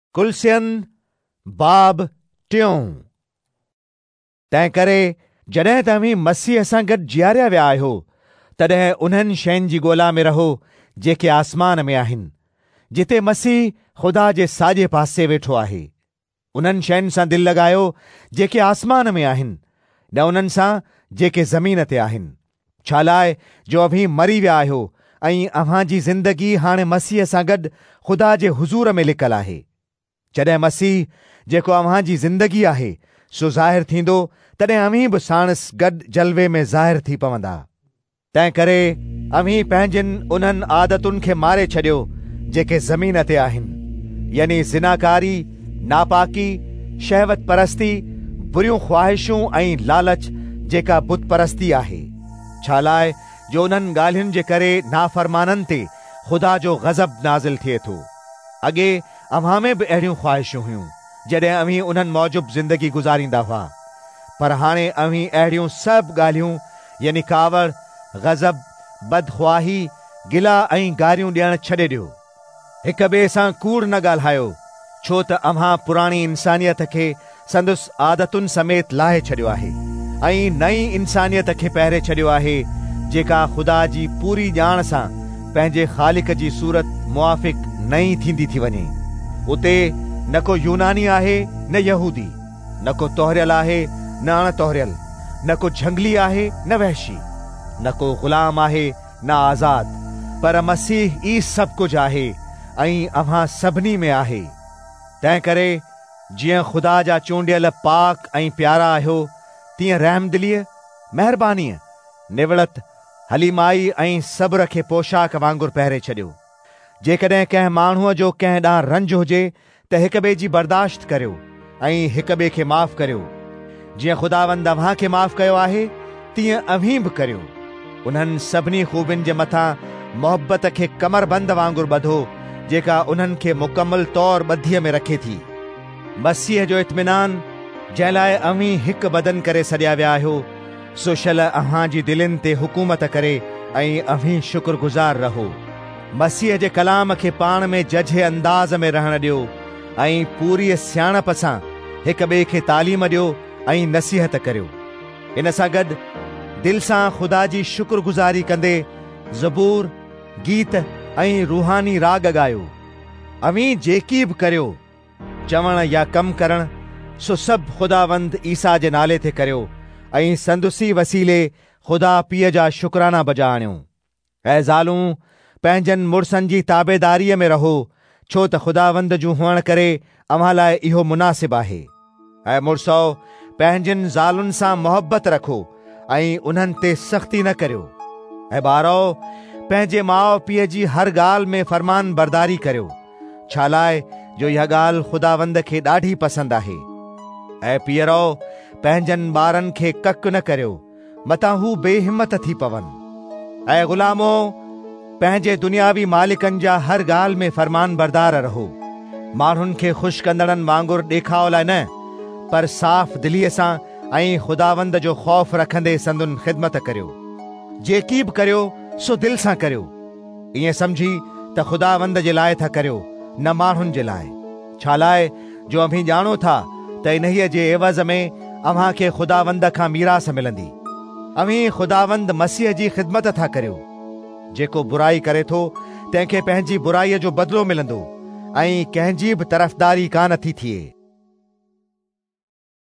कुलसियन बाब 3। तंहिं करे जॾहिं तव्हीं मसीह सां गॾु जीआरिया विया आहियो, तॾहिं उन्हनि शयुनि जी ॻोल्हा में रहो जेके आसमान में आहिनि, जिते मसीह ख़ुदा जे साॼे पासे वेठो आहे। उन्हनि शयुनि सां दिलि लॻायो जेके आसमान में आहिनि, न उन्हनि सां जेके ज़मीन ते आहिनि। छा लाइ जो अभी मरी विया आहियो ऐं अव्हां जी ज़िंदगी हाणे मसीह सां गॾु ख़ुदा जे हुज़ूर में लिकल आहे। जॾहिं मसीह जेको अव्हां जी ज़िंदगी आहे सो ज़ाहिर थींदो, तॾहिं अव्हीं बि साणुसि गॾु जलवे में ज़ाहिर थी पवंदा। तंहिं करे अव्हीं पंहिंजिन उन्हनि आदतुनि खे मारे छॾियो जेके ज़मीन ते आहिनि, यानी ज़िनाकारी, नापाकी, शहवत परस्ती, बुरियूं ख्वाहिशूं ऐं लालच जेका बुत परस्ती आहे। छा लाइ जो उन्हनि ॻाल्हियुनि जे करे नाफ़रमाननि ते ख़ुदा जो ग़ज़ब नाज़िल थिए थो। अॻे अव्हां में बि अहिड़ियूं ख्वाहिशूं हुयूं जॾहिं अव्हीं उन्हनि मौजूब ज़िंदगी गुज़ारींदा हुआ, पर हाणे अव्हीं अहिड़ियूं सभु ॻाल्हियूं यानी कावड़, ग़ज़ब, बदख्वाही, गिला ऐं गारियूं ॾियण छॾे ॾियो। हिक ॿिए सां कूड़ न ॻाल्हायो, छो त अव्हां पुराणी इंसानियत खे संदुसि आदतुनि समेत लाहे छॾियो आहे ऐं नई इंसानियत खे पहिरे छॾियो आहे, जेका ख़ुदा जी पूरी ॼाण सां पंहिंजे ख़ालिक जी सूरत मुआफ़िक़ नई थींदी थी वञे। उते न को यूनानी आहे न यहूदी, न को तोहरियल आहे न अणतोहरियल, न को झंगली आहे न वहशी, न को ग़ुलाम आहे न आज़ाद, पर मसीह ई सभु कुझु आहे ऐं अव्हां सभिनी में आहे। तंहिं करे जीअं ख़ुदा जा चूंडियल पाक ऐं प्यारा आहियो, तीअं रहमदिलीअ, महिरबानीअ, निवड़त, हलीमाई ऐं सब्र खे पोशाक वांगुरु पहिरे छॾियो। जेकॾहिं कंहिं माण्हूअ जो कंहिं ॾांहुं रंज हुजे त हिक ॿिए जी बर्दाश्त करियो ऐं हिक ॿिए खे माफ़ करियो। जीअं ख़ुदावंद अव्हां खे माफ़ कयो आहे, तीअं अव्हीं बि करियो। उन्हनि सभिनी ख़ूबियुनि जे मथां मोहबत खे कमरबंद वांगुरु ॿधो, जेका उन्हनि खे मुकमल तौर ॿधीअ में रखे थी। मसीह जो इत्मीनान, जंहिं लाइ अव्हीं हिकु बदन करे सॾिया विया आहियो, सो शल अव्हां जी दिलनि ते हुकूमत करे ऐं अव्हीं शुक्रगुज़ार रहो। मसीह जे कलाम खे पाण में जझे अंदाज़ में रहण ॾियो ऐं पूरी सियाणप सां हिक ॿिए खे तालीम ॾियो ऐं नसीहत करियो। इन सां गॾु दिलि सां ख़ुदा जी शुक्रगुज़ारी कंदे ज़बूर, गीत ऐं रूहानी राग ॻायो। अव्हीं जेकी बि करियो, चवण या कमु करण, सो सभु ख़ुदावंद ईसा जे नाले ते करियो ऐं संदुसी वसीले ख़ुदा पीउ जा शुक्राना बजा आणियो। ऐं ज़ालूं, पंहिंजनि मुड़सनि जी ताबेदारीअ में रहो, छो त ख़ुदावंद जूं हुअण करे अव्हां लाइ इहो मुनासिब आहे। ऐं मुड़सो, पंहिंजिन ज़ालुनि सां मोहबत रखो ऐं उन्हनि ते सख़्ती न करियो। ऐं ॿारो, पंहिंजे माउ पीउ जी हर ॻाल्हि में फ़रमान बरदारी करियो, छा लाइ जो इहा ॻाल्हि ख़ुदावंद खे ॾाढी पसंदि आहे। ऐं पीअरो, पंहिंजनि ॿारनि खे कक न करियो, मतां हू बेहिमत थी पवनि। ऐं ग़ुलामो, पंहिंजे दुनियावी मालिकनि जा हर ॻाल्हि में फ़रमान बरदार रहो। माण्हुनि खे ख़ुशि कंदड़नि वांगुरु ॾेखाव लाइ न, पर साफ़ दिलीअ सां ऐं ख़ुदावंद जो ख़ौफ़ रखंदे संदुनि ख़िदमत करियो। जेकी बि करियो सो दिलि सां करियो, ईअं सम्झी त ख़ुदावंद जे लाइ था करियो, न माण्हुनि जे लाइ। छा लाइ जो अव्हीं ॼाणो था त इन्हीअ जे एवज़ में अव्हां खे ख़ुदावंद खां मीरास मिलंदी। अव्हीं ख़ुदावंद मसीह जी ख़िदमत था करियो। जेको बुराई करे थो, तंहिंखे पंहिंजी बुराईअ जो बदिलो मिलंदो ऐं कंहिंजी बि तरफ़दारी कान थी थिए।